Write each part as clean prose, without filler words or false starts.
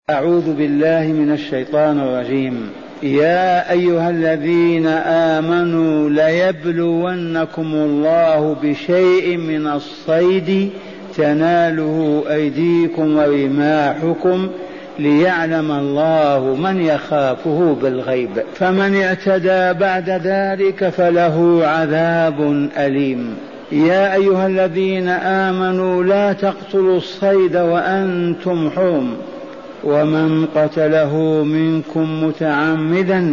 أعوذ بالله من الشيطان الرجيم. يا أيها الذين آمنوا ليبلونكم الله بشيء من الصيد تناله أيديكم ورماحكم ليعلم الله من يخافه بالغيب، فمن اعتدى بعد ذلك فله عذاب أليم. يا أيها الذين آمنوا لا تقتلوا الصيد وأنتم حرم، ومن قتله منكم متعمدا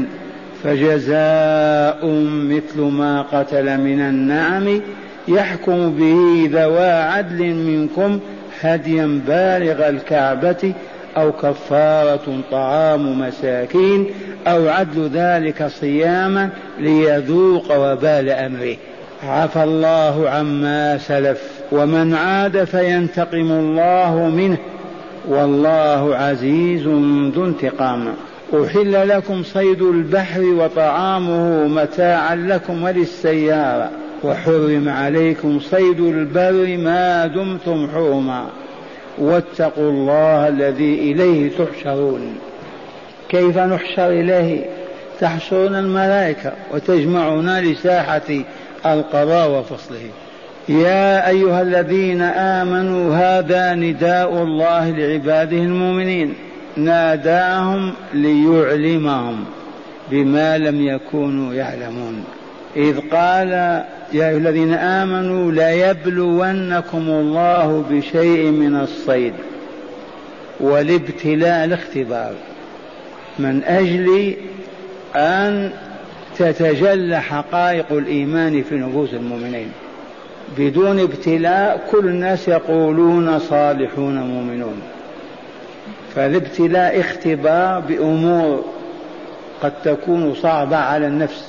فجزاء مثل ما قتل من النعم يحكم به ذوى عدل منكم هديا بالغ الكعبة أو كفارة طعام مساكين أو عدل ذلك صياما ليذوق وبال أمره. عفى الله عما سلف، ومن عاد فينتقم الله منه، والله عزيز ذو انتقام. أحل لكم صيد البحر وطعامه متاعا لكم وللسيارة، وحرم عليكم صيد البر ما دمتم حرما، واتقوا الله الذي إليه تحشرون. كيف نحشر إليه؟ تحشرون الملائكة وتجمعنا لساحة القضاء وفصله. يا أيها الذين آمنوا هذا نداء الله لعباده المؤمنين، ناداهم ليعلمهم بما لم يكونوا يعلمون، إذ قال يا أيها الذين آمنوا ليبلونكم الله بشيء من الصيد. والابتلاء الاختبار من أجل أن تتجلى حقائق الإيمان في نفوس المؤمنين. بدون ابتلاء كل الناس يقولون صالحون مؤمنون، فالابتلاء اختبار بأمور قد تكون صعبة على النفس،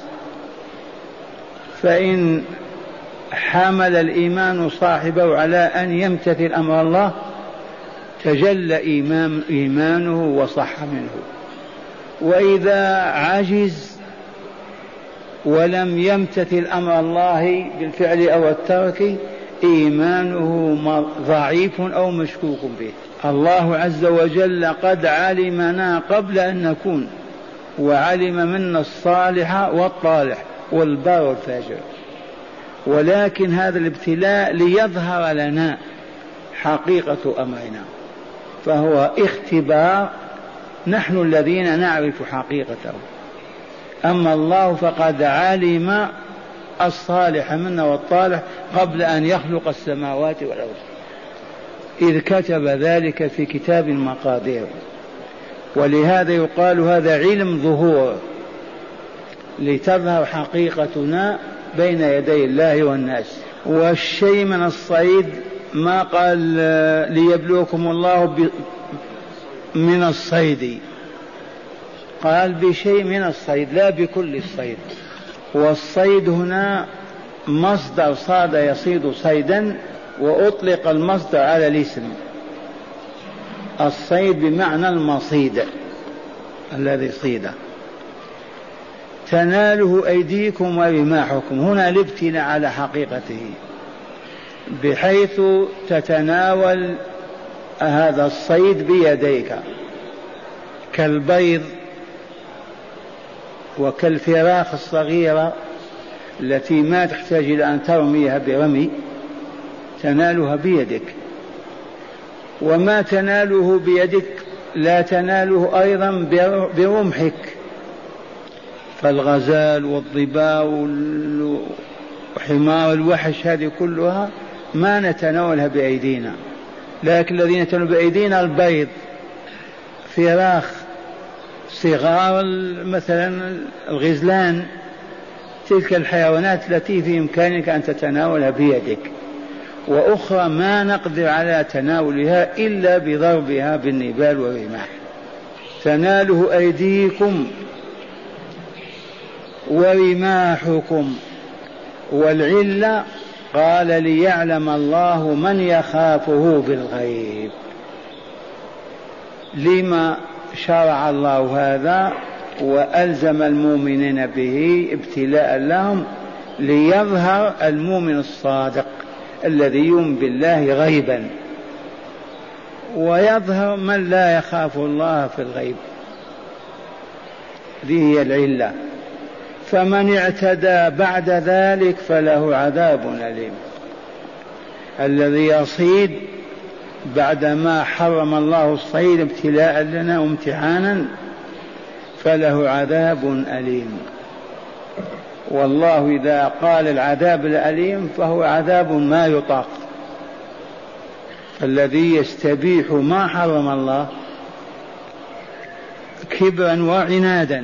فإن حمل الإيمان صاحبه على أن يمتثل أمر الله تجلى إيمانه وصح منه، وإذا عجز ولم يمتثل أمر الله بالفعل أو الترك إيمانه ضعيف أو مشكوك به. الله عز وجل قد علمنا قبل أن نكون، وعلم منا الصالح والطالح والبار والفاجر، ولكن هذا الابتلاء ليظهر لنا حقيقة أمرنا، فهو اختبار نحن الذين نعرف حقيقته. أما الله فقد علم الصالح منا والطالح قبل أن يخلق السماوات والأرض، إذ كتب ذلك في كتاب المقادير. ولهذا يقال هذا علم ظهور، لتظهر حقيقتنا بين يدي الله والناس. والشيء من الصيد ما قال ليبلوكم الله من الصيد، قال بشيء من الصيد لا بكل الصيد. والصيد هنا مصدر صاد يصيد صيدا، وأطلق المصدر على الاسم. الصيد بمعنى المصيد الذي صيد. تناله أيديكم ورماحكم، هنا الابتلاء على حقيقته، بحيث تتناول هذا الصيد بيديك كالبيض وكالفراخ الصغيرة التي ما تحتاج إلى أن ترميها برمي، تنالها بيدك. وما تناله بيدك لا تناله أيضا برمحك، فالغزال والظباء وحمار الوحش هذه كلها ما نتناولها بأيدينا، لكن الذين يتناولون بأيدينا البيض، فراخ صغار مثلا الغزلان، تلك الحيوانات التي في إمكانك أن تتناولها بيدك، وأخرى ما نقدر على تناولها إلا بضربها بالنبال والرماح. تناله أيديكم ورماحكم. والعلة قال ليعلم الله من يخافه بالغيب. لما شرع الله هذا وألزم المؤمنين به ابتلاء لهم؟ ليظهر المؤمن الصادق الذي يؤمن بالله غيبا، ويظهر من لا يخاف الله في الغيب. هذه هي العلة. فمن اعتدى بعد ذلك فله عذاب أليم. الذي يصيد بعدما حرم الله الصيد ابتلاء لنا وامتحانا فله عذاب أليم. والله إذا قال العذاب الأليم فهو عذاب ما يطاق. الذي يستبيح ما حرم الله كبرا وعنادا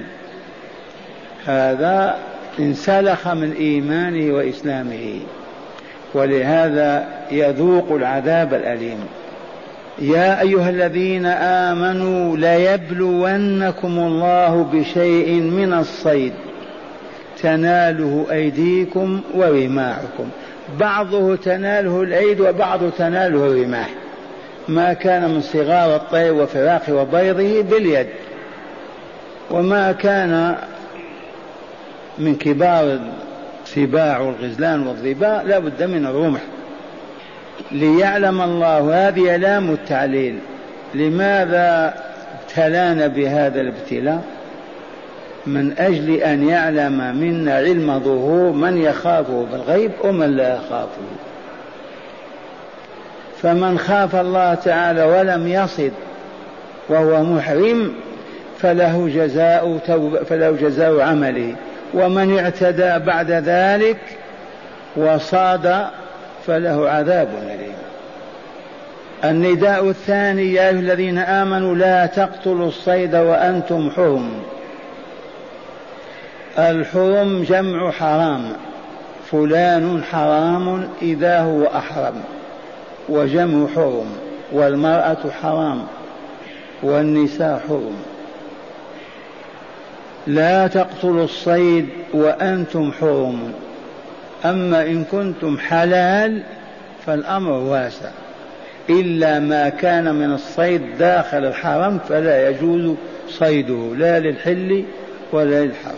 هذا انسلخ من إيمانه وإسلامه، ولهذا يذوق العذاب الأليم. يا أيها الذين آمنوا ليبلونكم الله بشيء من الصيد تناله أيديكم ورماحكم. بعضه تناله الأيد وبعضه تناله الرماح. ما كان من صغار الطير وفراخ وبيضه باليد، وما كان من كبار السباع والغزلان والظباء لا بد من الرمح. ليعلم الله، هذه لام التعليل. لماذا ابتلانا بهذا الابتلاء؟ من أجل أن يعلم منا علم ظهور من يخافه بالغيب ومن لا يخافه. فمن خاف الله تعالى ولم يصد وهو محرم فله جزاء عمله، ومن اعتدى بعد ذلك وصاد فله عذاب أليم. النداء الثاني: يا أيها الذين آمنوا لا تقتلوا الصيد وأنتم حرم. الحرم جمع حرام، فلان حرام إذا هو أحرم، وجمع حرم، والمرأة حرام والنساء حرم. لا تقتلوا الصيد وأنتم حرم. أما إن كنتم حلال فالأمر واسع، إلا ما كان من الصيد داخل الحرم فلا يجوز صيده لا للحل ولا للحرم.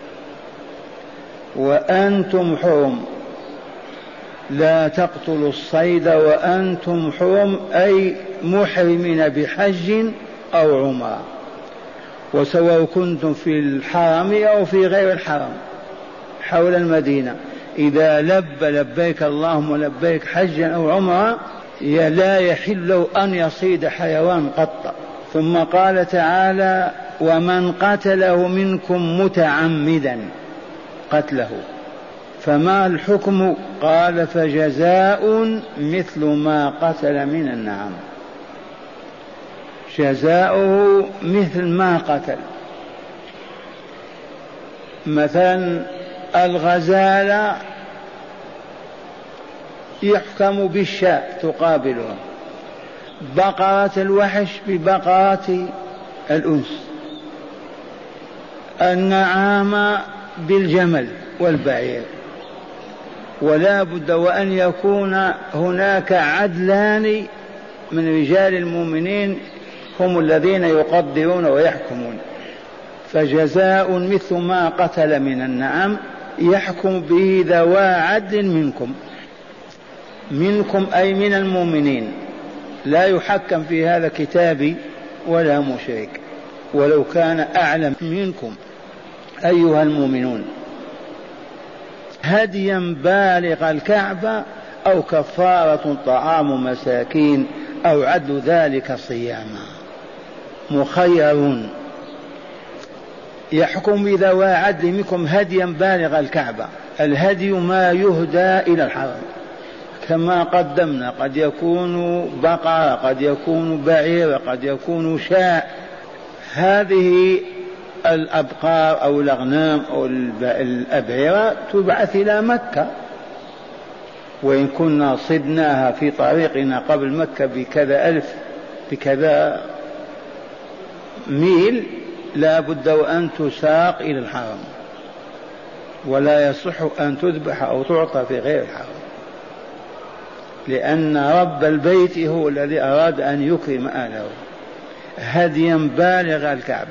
وأنتم حرم. لا تقتلوا الصيد وأنتم حرم، أي محرمين بحج أو عمرة، وسواء كنتم في الحرم أو في غير الحرم حول المدينة. إذا لبيك اللهم لبيك حجا أو عمرة لا يحل له أن يصيد حيوان قط. ثم قال تعالى: ومن قتله منكم متعمدا قتله. فما الحكم؟ قال: فجزاء مثل ما قتل من النعم. جزاؤه مثل ما قتل. مثلا الغزالة يحكم بالشاة تقابلها، بقرة الوحش ببقرة الأنس، النعام بالجمل والبعير. ولا بد وأن يكون هناك عدلان من رجال المؤمنين هم الذين يقدرون ويحكمون. فجزاء مثل ما قتل من النعم يحكم به ذوى عدل منكم أي من المؤمنين. لا يحكم في هذا كتابي ولا مشرك ولو كان أعلم منكم أيها المؤمنون. هديا بالغ الكعبة أو كفارة طعام مساكين أو عدل ذلك صياما. مخيرون. يحكم بذوى عدل منكم هديا بالغ الكعبة. الهدي ما يهدى إلى الحرم كما قدمنا، قد يكون بقرة، قد يكون بعير، قد يكون شاة. هذه الأبقار أو الأغنام أو الأبعرة تبعث إلى مكة، وإن كنا صدناها في طريقنا قبل مكة بكذا ألف بكذا ميل لا بد وأن تساق إلى الحرم، ولا يصح أن تذبح أو تعطى في غير الحرم، لأن رب البيت هو الذي أراد أن يكرم أهله. هديا بالغ الكعبة.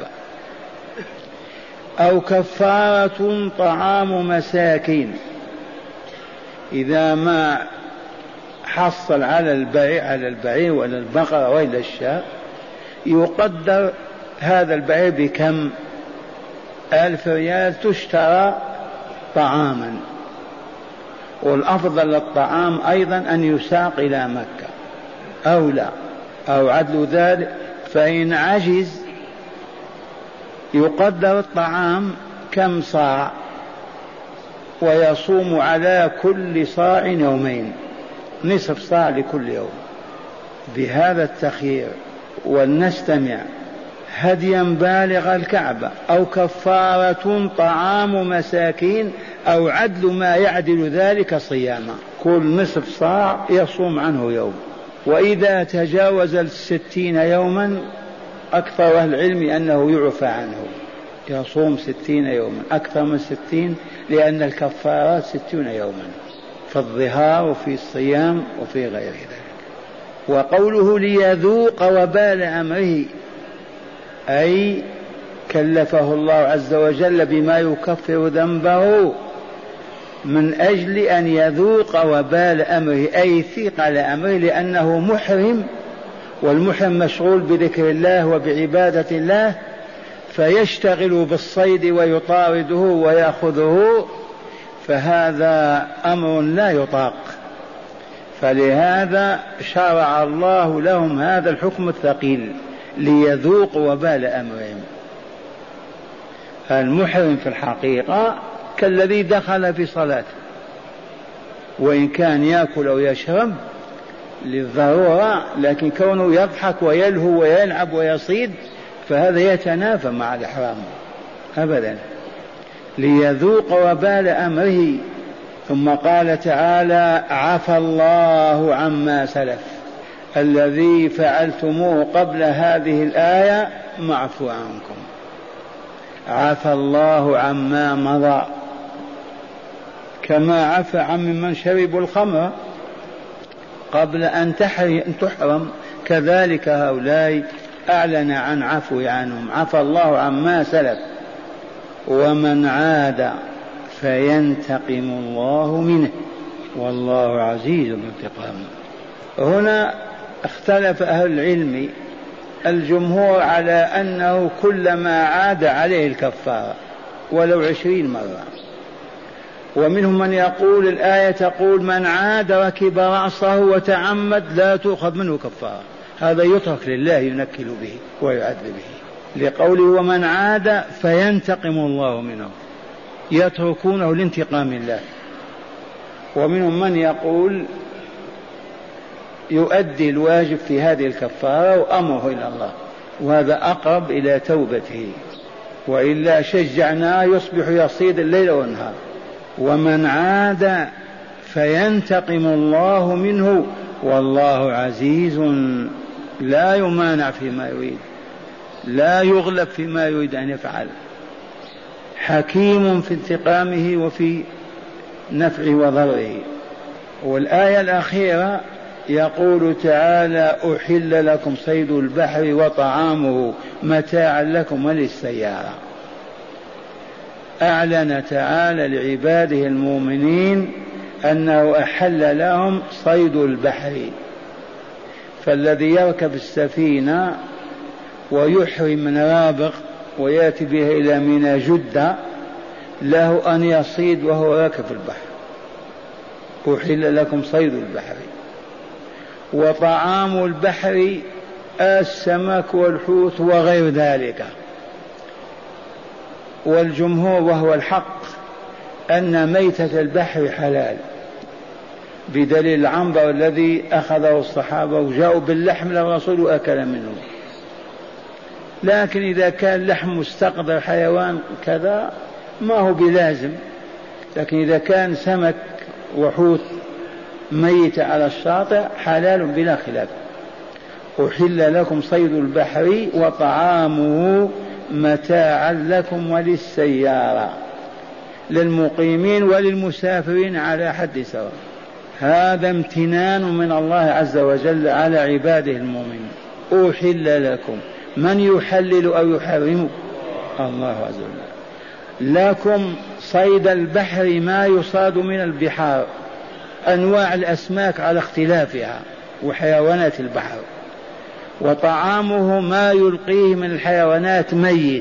أو كفارة طعام مساكين. إذا ما يحصل على البعير ولا البقرة ولا الشاة، يقدر هذا البعير بكم؟ 1000 ريال تشترى طعاما، والأفضل للطعام أيضا أن يساق إلى مكة أو لا أو عدل ذلك. فإن عجز يقدر الطعام كم صاع، ويصوم على كل صاع يومين، نصف صاع لكل يوم. بهذا التخيير ولنستمع: هديا بالغ الكعبة، أو كفارة طعام مساكين، أو عدل ما يعدل ذلك صياما، كل نصف صاع يصوم عنه يوم. وإذا تجاوز 60 يوما أكثر أهل العلم أنه يعفى عنه، يصوم 60 يوما، أكثر من 60 لأن الكفارات 60 يوما في الظهار وفي الصيام وفي غير ذلك. وقوله ليذوق وبال أمره، أي كلفه الله عز وجل بما يكفر ذنبه من أجل أن يذوق وبال أمره، أي ثقل أمره، لأنه محرم، والمحرم مشغول بذكر الله وبعبادة الله، فيشتغل بالصيد ويطارده ويأخذه، فهذا أمر لا يطاق. فلهذا شرع الله لهم هذا الحكم الثقيل ليذوق وبال أمرهم. المحرم في الحقيقة كالذي دخل في صلاته، وإن كان يأكل أو يشرب للضرورة، لكن كونه يضحك ويلهو ويلعب ويصيد فهذا يتنافى مع الإحرام أبدا. ليذوق وبال أمره. ثم قال تعالى: عفى الله عما سلف، الذي فعلتموه قبل هذه الآية معفو عنكم. عفى الله عما مضى، كما عفى عن من شربوا الخمر قبل أن تحرم، كذلك هؤلاء أعلن عن عفو عنهم. عفى الله عما سلف، ومن عاد فينتقم الله منه والله عزيز ذو انتقام. هنا اختلف أهل العلم، الجمهور على أنه كلما عاد عليه الكفارة ولو 20 مرة، ومنهم من يقول الآية تقول من عاد ركب رأسه وتعمد لا تؤخذ منه كفارة، هذا يترك لله ينكل به ويعذب به، لقوله ومن عاد فينتقم الله منه، يتركونه لانتقام الله. ومنهم من يقول يؤدي الواجب في هذه الكفارة وأمره إلى الله، وهذا أقرب إلى توبته، وإلا شجعناه يصبح يصيد الليل والنهار. ومن عاد فينتقم الله منه والله عزيز لا يمانع فيما يريد، لا يغلب فيما يريد أن يفعل، حكيم في انتقامه وفي نفعه وضره. والآية الأخيرة يقول تعالى: أحل لكم صيد البحر وطعامه متاعا لكم وللسيارة. أعلن تعالى لعباده المؤمنين أنه أحل لهم صيد البحر، فالذي يركب السفينة ويحرم من رابغ ويأتي به إلى منى جدة له أن يصيد وهو راكب البحر. أحل لكم صيد البحر وطعام البحر السمك والحوت وغير ذلك. والجمهور وهو الحق أن ميتة البحر حلال، بدليل العنبر الذي أخذه الصحابة وجاءوا باللحم للرسول وأكل منه. لكن إذا كان لحم مستقذر حيوان كذا ما هو بلازم، لكن إذا كان سمك وحوت ميت على الشاطئ حلال بلا خلاف. أحل لكم صيد البحر وطعامه متاعا لكم وللسيارة، للمقيمين وللمسافرين على حد سواء. هذا امتنان من الله عز وجل على عباده المؤمنين. أحل لكم، من يحلل أو يحرم؟ الله عز وجل. لكم صيد البحر ما يصاد من البحار أنواع الأسماك على اختلافها وحيوانات البحر، وطعامه ما يلقيه من الحيوانات ميت،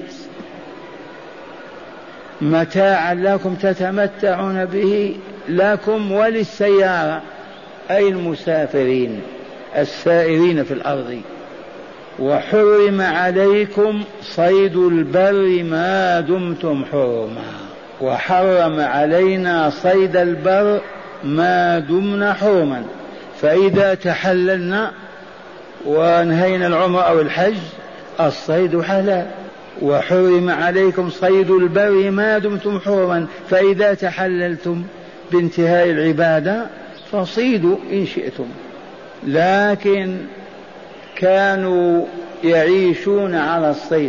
متاعا لكم تتمتعون به لكم وللسيارة أي المسافرين السائرين في الأرض. وحرم عليكم صيد البر ما دمتم حرما، وحرم علينا صيد البر ما دمنا حرما، فإذا تحللنا وانهينا العمر أو الحج الصيد حلال. وحرم عليكم صيد البر ما دمتم حرما، فإذا تحللتم بانتهاء العبادة فصيدوا إن شئتم. لكن كانوا يعيشون على الصيد،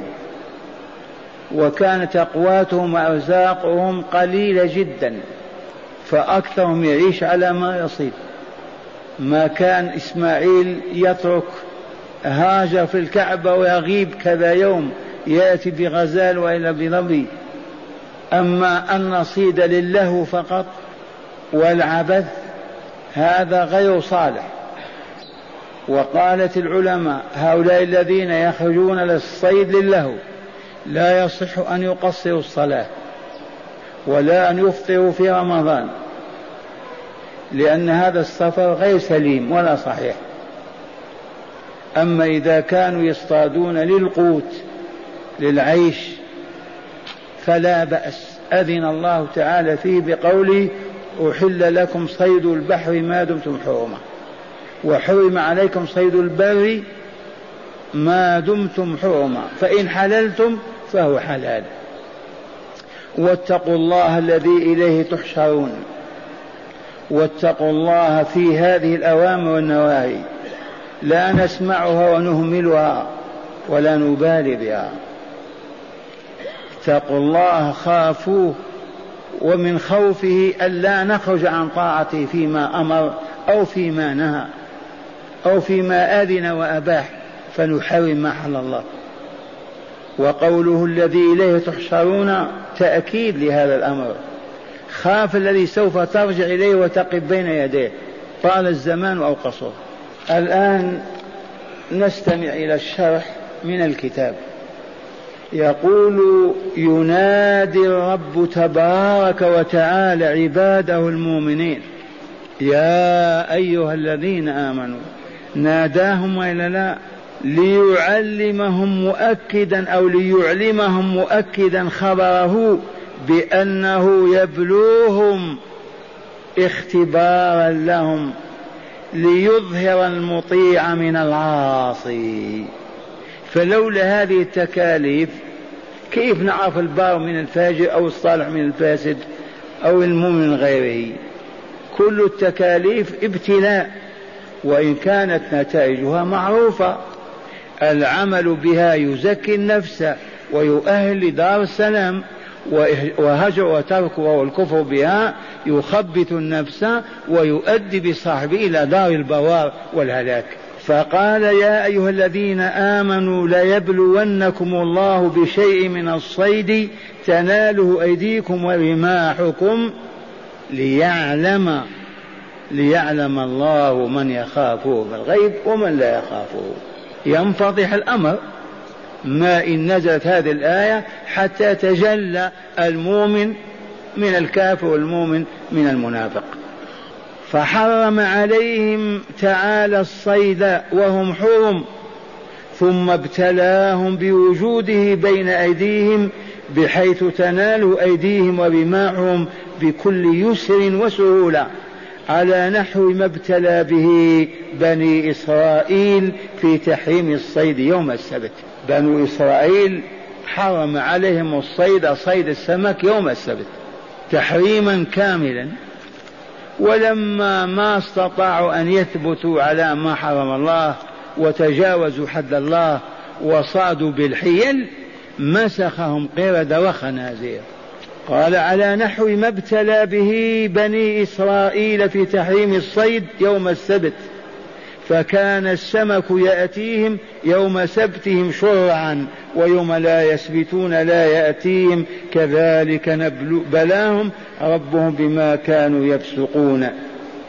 وكانت أقواتهم وأرزاقهم قليلة جدا، فأكثرهم يعيش على ما يصيد. ما كان إسماعيل يترك هاجر في الكعبة ويغيب كذا يوم يأتي بغزال وإلى بظبي، أما أن نصيد لله فقط والعبث هذا غير صالح. وقالت العلماء هؤلاء الذين يخرجون للصيد لله لا يصح أن يقصروا الصلاة ولا أن يفطروا في رمضان، لأن هذا السفر غير سليم ولا صحيح. أما إذا كانوا يصطادون للقوت للعيش فلا بأس، أذن الله تعالى فيه بقوله أحل لكم صيد البحر ما دمتم حرما، وحرم عليكم صيد البر ما دمتم حرما، فإن حللتم فهو حلال. واتقوا الله الذي إليه تحشرون، واتقوا الله في هذه الأوامر والنواهي، لا نسمعها ونهملها ولا نبالي بها. اتقوا الله خافوه، ومن خوفه ألا نخرج عن طاعته فيما أمر أو فيما نهى أو فيما أذن وأباح فنحرم ما حل الله. وقوله الذي إليه تحشرون تأكيد لهذا الأمر، خاف الذي سوف ترجع إليه وتقف بين يديه طال الزمان أو قصر. الآن نستمع إلى الشرح من الكتاب. يقول ينادي الرب تبارك وتعالى عباده المؤمنين يا أيها الذين آمنوا، ناداهم وإلا لا؟ ليعلمهم مؤكدا أو ليعلمهم مؤكدا خبره بأنه يبلوهم اختبارا لهم ليظهر المطيع من العاصي. فلولا هذه التكاليف كيف نعرف البار من الفاجر أو الصالح من الفاسد أو المؤمن من غيره؟ كل التكاليف ابتلاء، وإن كانت نتائجها معروفة. العمل بها يزكي النفس ويؤهل لدار السلام، وهجر وترك والكفر بها يخبط النفس ويؤدي بصاحبه إلى دار البوار والهلاك. فقال يا أيها الذين آمنوا ليبلونكم الله بشيء من الصيد تناله أيديكم ورماحكم ليعلم الله من يخافه بالغيب ومن لا يخافه. ينفضح الأمر ما إن نزلت هذه الآية حتى تجلى المؤمن من الكافر والمؤمن من المنافق. فحرم عليهم تعالى الصيد وهم حرم، ثم ابتلاهم بوجوده بين أيديهم بحيث تنال أيديهم ورماحهم بكل يسر وسهولة، على نحو ما ابتلى به بني إسرائيل في تحريم الصيد يوم السبت. بنو إسرائيل حرم عليهم الصيد، صيد السمك يوم السبت تحريما كاملا، ولما ما استطاعوا أن يثبتوا على ما حرم الله وتجاوزوا حد الله وصادوا بالحيل مسخهم قردة وخنازير. قال على نحو ما ابتلى به بني إسرائيل في تحريم الصيد يوم السبت، فكان السمك يأتيهم يوم سبتهم شرعا، ويوم لا يسبتون لا يأتيهم، كذلك بلاهم ربهم بما كانوا يفسقون.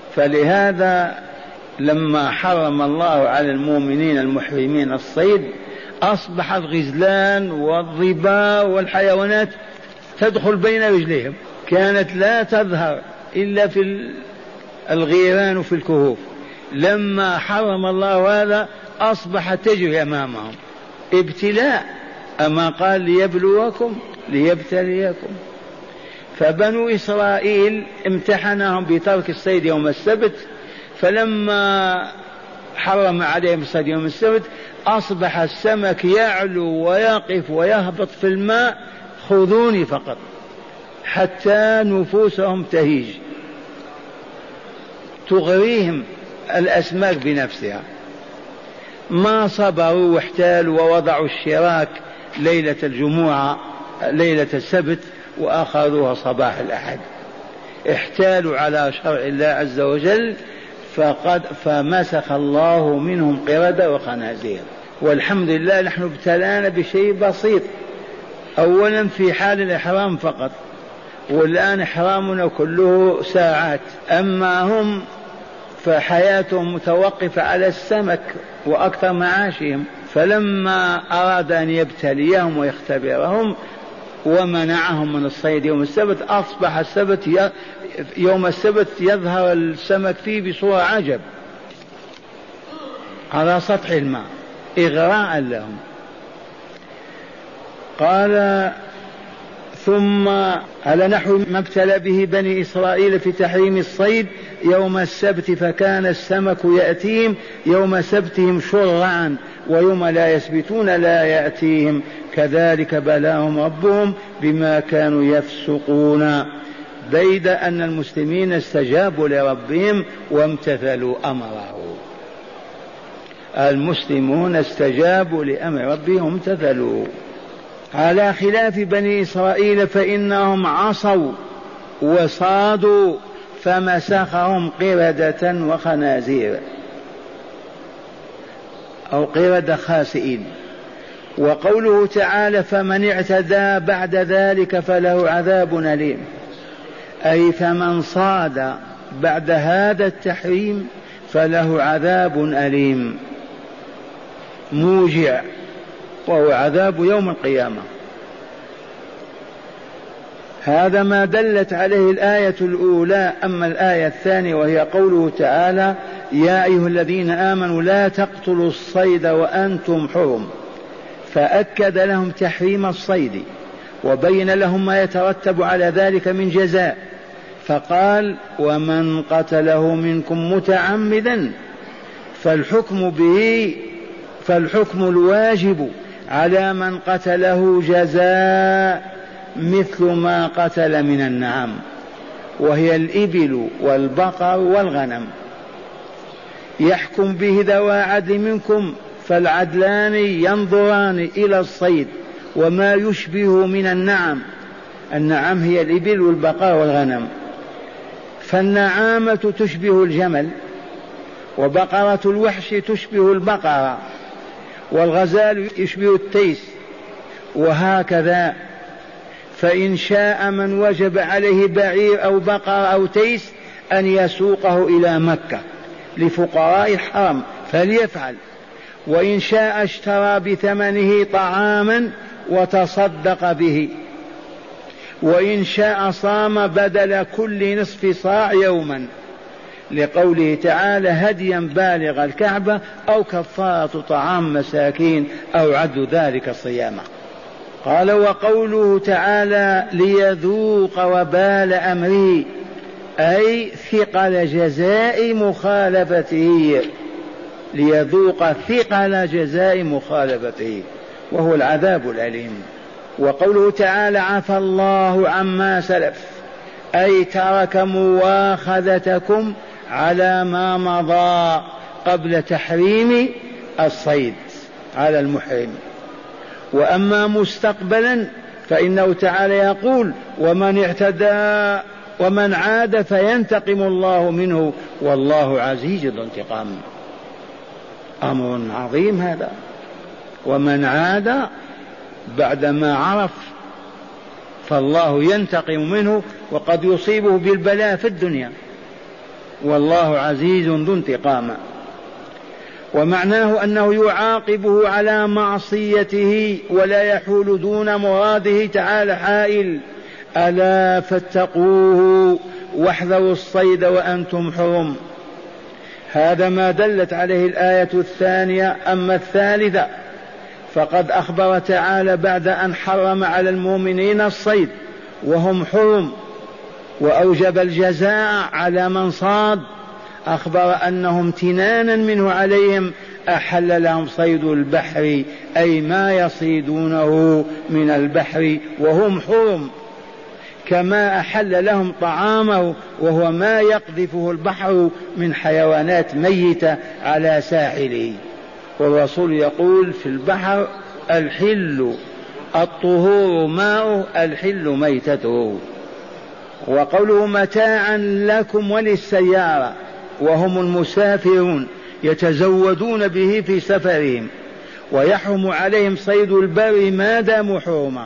فلهذا لما حرم الله على المؤمنين المحرمين الصيد أصبح الغزلان والظباء والحيوانات تدخل بين رجليهم، كانت لا تظهر إلا في الغيران وفي الكهوف. لما حرم الله هذا أصبحت تجري أمامهم. ابتلاء، أما قال ليبلوكم ليبتليكم. فبنو إسرائيل امتحنهم بترك الصيد يوم السبت، فلما حرم عليهم الصيد يوم السبت أصبح السمك يعلو ويقف ويهبط في الماء خذوني فقط، حتى نفوسهم تهيج، تغريهم الأسماك بنفسها. ما صبروا واحتالوا ووضعوا الشراك ليلة الجمعة ليلة السبت وأخذوها صباح الأحد، احتالوا على شرع الله عز وجل، فمسخ الله منهم قردة وخنازير. والحمد لله نحن ابتلانا بشيء بسيط، أولا في حال الإحرام فقط، والآن إحرامنا كله ساعات، أما هم فحياتهم متوقفة على السمك وأكثر معاشهم. فلما أراد أن يبتليهم ويختبرهم ومنعهم من الصيد يوم السبت، أصبح السبت يوم السبت يظهر السمك فيه بصورة عجب على سطح الماء إغراء لهم. قال ثم على نحو ما ابتلى به بني إسرائيل في تحريم الصيد يوم السبت، فكان السمك يأتيهم يوم سبتهم شرعا ويوم لا يسبتون لا يأتيهم، كذلك بلاهم ربهم بما كانوا يفسقون. بيد أن المسلمين استجابوا لربهم وامتثلوا أمره. المسلمون استجابوا لأمر ربهم وامتثلوا، على خلاف بني إسرائيل فإنهم عصوا وصادوا فمسخهم قردة وخنازير أو قردة خاسئين. وقوله تعالى فمن اعتدى بعد ذلك فله عذاب أليم، أي فمن صاد بعد هذا التحريم فله عذاب أليم موجع، وهو عذاب يوم القيامة. هذا ما دلت عليه الآية الأولى. أما الآية الثانية وهي قوله تعالى يا أيها الذين آمنوا لا تقتلوا الصيد وأنتم حرم، فأكد لهم تحريم الصيد وبين لهم ما يترتب على ذلك من جزاء، فقال ومن قتله منكم متعمدا فالحكم الواجب على من قتله جزاء مثل ما قتل من النعم، وهي الإبل والبقر والغنم، يحكم به ذوى عدل منكم، فالعدلان ينظران إلى الصيد وما يشبه من النعم. النعم هي الإبل والبقر والغنم، فالنعامة تشبه الجمل، وبقرة الوحش تشبه البقرة، والغزال يشبه التيس، وهكذا. فإن شاء من وجب عليه بعير أو بقر أو تيس أن يسوقه إلى مكة لفقراء الحرم فليفعل، وإن شاء اشترى بثمنه طعاما وتصدق به، وإن شاء صام بدل كل نصف صاع يوما، لقوله تعالى هديا بالغ الكعبة أو كفارة طعام مساكين أو عد ذلك صياما. قال وقوله تعالى ليذوق وبال أمره، أي ثقل جزاء مخالفته، ليذوق ثقل جزاء مخالفته وهو العذاب الأليم. وقوله تعالى عفى الله عما سلف، أي ترك مواخذتكم على ما مضى قبل تحريم الصيد على المحرم. وأما مستقبلا فإنه تعالى يقول ومن اعتدى ومن عاد فينتقم الله منه والله عزيز ذو انتقام. أمر عظيم هذا. ومن عاد بعدما عرف فالله ينتقم منه، وقد يصيبه بالبلاء في الدنيا والله عزيز ذو انتقام. ومعناه أنه يعاقبه على معصيته ولا يحول دون مراده تعالى حائل. ألا فاتقوه واحذروا الصيد وأنتم حرم. هذا ما دلت عليه الآية الثانية. أما الثالثة فقد أخبر تعالى بعد أن حرم على المؤمنين الصيد وهم حرم وأوجب الجزاء على من صاد، أخبر أنهم امتنانا منه عليهم أحل لهم صيد البحر، أي ما يصيدونه من البحر وهم حرم، كما أحل لهم طعامه وهو ما يقذفه البحر من حيوانات ميتة على ساحله. والرسول يقول في البحر الحل الطهور ماؤه الحل ميتته. وقوله متاعا لكم وللسيارة، وهم المسافرون يتزودون به في سفرهم، ويحرم عليهم صيد البر ما داموا حرما.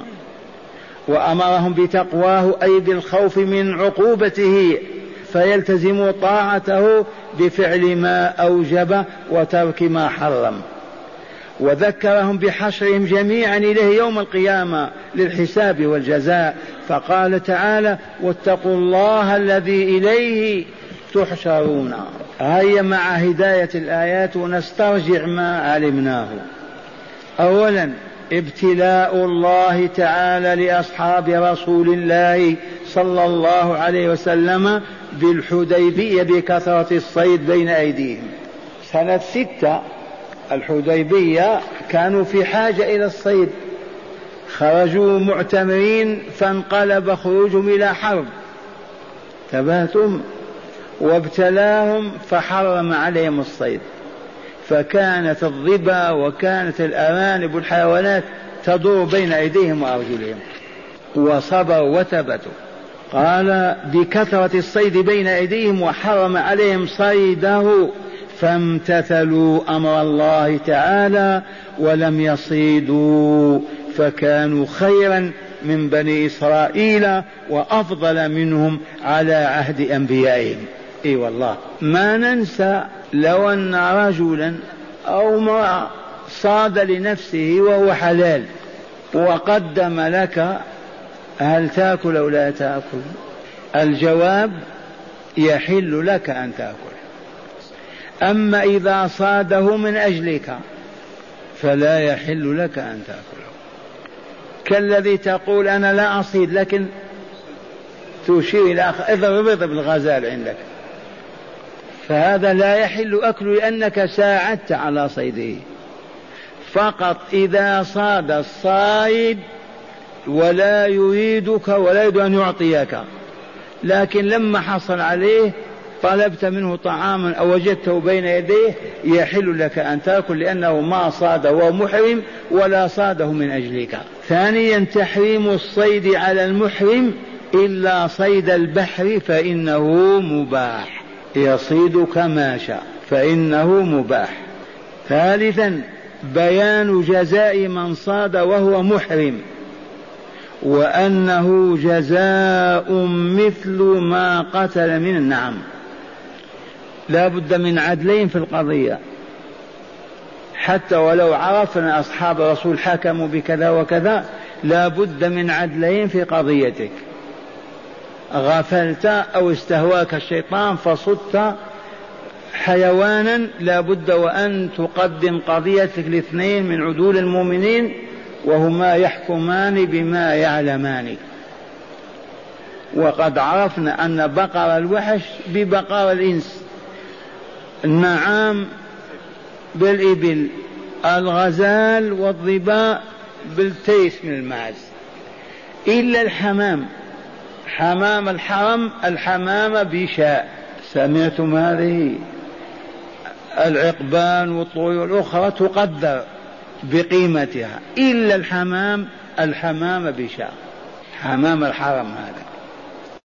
وأمرهم بتقواه أي بالخوف من عقوبته، فيلتزموا طاعته بفعل ما أوجب وترك ما حرم. وذكرهم بحشرهم جميعا إليه يوم القيامة للحساب والجزاء، فقال تعالى واتقوا الله الذي إليه تحشرون. هيا مع هداية الآيات ونسترجع ما علمناه. أولا ابتلاء الله تعالى لأصحاب رسول الله صلى الله عليه وسلم بالحديبية بكثرة الصيد بين أيديهم. سنة 6 الحديبية كانوا في حاجة إلى الصيد، خرجوا معتمرين فانقلب خروجهم إلى حرب، تبهتم، وابتلاهم فحرم عليهم الصيد، فكانت الظبا وكانت الأرانب والحيوانات تدور بين أيديهم وأرجلهم، وصبروا وثبتوا. قال بكثرة الصيد بين أيديهم وحرم عليهم صيده، فامتثلوا أمر الله تعالى ولم يصيدوا، فكانوا خيرا من بني إسرائيل وأفضل منهم على عهد أنبيائهم. إي والله ما ننسى لو أن رجلا أو امرأة صاد لنفسه وهو حلال وقدم لك، هل تأكل أو لا تأكل؟ الجواب يحل لك أن تأكل. أما إذا صاده من أجلك فلا يحل لك أن تأكله، كالذي تقول أنا لا أصيد لكن تشير إلى اضرب الغزال عندك، فهذا لا يحل أكله لأنك ساعدت على صيده. فقط إذا صاد الصائد ولا يريدك ولا يريد أن يعطيك، لكن لما حصل عليه طلبت منه طعاما أو وجدته بين يديه يحل لك أن تأكل، لأنه ما صاده وهو محرم ولا صاده من أجلك. ثانيا تحريم الصيد على المحرم إلا صيد البحر فإنه مباح، يصيد كما شاء فإنه مباح. ثالثا بيان جزاء من صاد وهو محرم، وأنه جزاء مثل ما قتل من النعم. لا بد من عدلين في القضية، حتى ولو عرفنا أصحاب الرسول حكموا بكذا وكذا، لا بد من عدلين في قضيتك. غفلت أو استهواك الشيطان فصدت حيوانا، لا بد وأن تقدم قضيتك لاثنين من عدول المؤمنين وهما يحكمان بما يعلمان. وقد عرفنا أن بقر الوحش ببقر الإنس، النعام بالإبل، الغزال والظباء بالتيس من الماعز، إلا الحمام، حمام الحرم الحمام بشاء. سمعتم هذه؟ العقبان والطيور الأخرى تقدر بقيمتها، إلا الحمام بشاء، حمام الحرم هذا.